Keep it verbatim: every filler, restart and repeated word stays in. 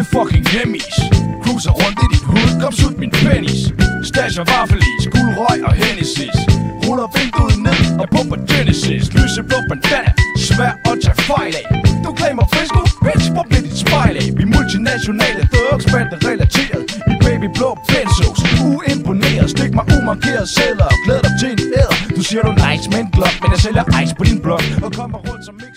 med fucking Hemis. Cruiser rundt i dit hood, kom sut min penis. Stasher vaffelis, gul røg og Hennessy's. Ruller vinduet ned og pumper Genesis. Lyseblå bandana, svær at tage fejl af. Du claimer frisco, bitch, hvor bliver dit spejl af? Vi multinationale thugs, bande relateret i babyblå benzos. Uimponeret, stik mig umarkeret sædler og glæder dig til en æder. Du siger du nice med en glok, men jeg sælger ice på din blog og kommer rundt som